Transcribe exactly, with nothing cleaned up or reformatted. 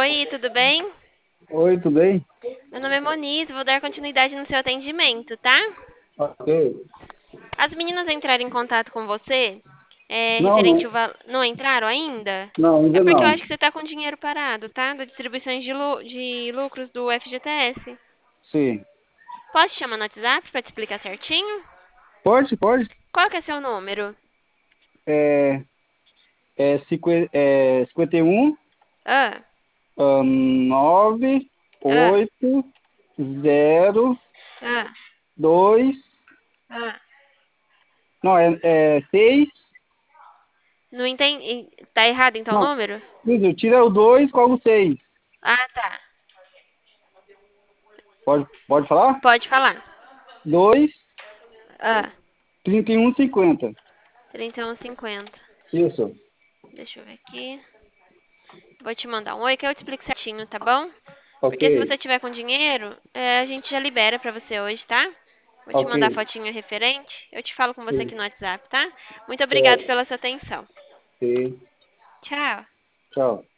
Oi, tudo bem? Oi, tudo bem? Meu nome é Moniz, vou dar continuidade no seu atendimento, tá? Ok. As meninas entraram em contato com você, é, Não, referente não. ao val... Não entraram ainda? Não, É ainda porque eu não. acho que você está com dinheiro parado, tá? Da distribuições de, lu... de lucros do F G T S. Sim. Posso te chamar no WhatsApp para te explicar certinho? Pode, pode. Qual que é seu número? É, é, cinqu- é cinquenta e um, Ah, ahn, nove, ah, oito, zero, ah, dois. ah. Não, é, é seis. Não entendi. Tá errado então o Não, número? isso, tira o dois, coloca o seis. Ah, tá. Pode, pode falar? Pode falar. Dois, Ah, trinta e um, cinquenta. trinta e um cinquenta. Isso. Deixa eu ver aqui. Vou te mandar um oi que eu te explico certinho, tá bom? Ok, Porque se você tiver com dinheiro, é, a gente já libera pra você hoje, tá? Vou te ok. mandar a fotinho referente. Eu te falo com você aqui Sim. no WhatsApp, tá? Muito obrigada Certo. pela sua atenção. Sim. Tchau. Tchau.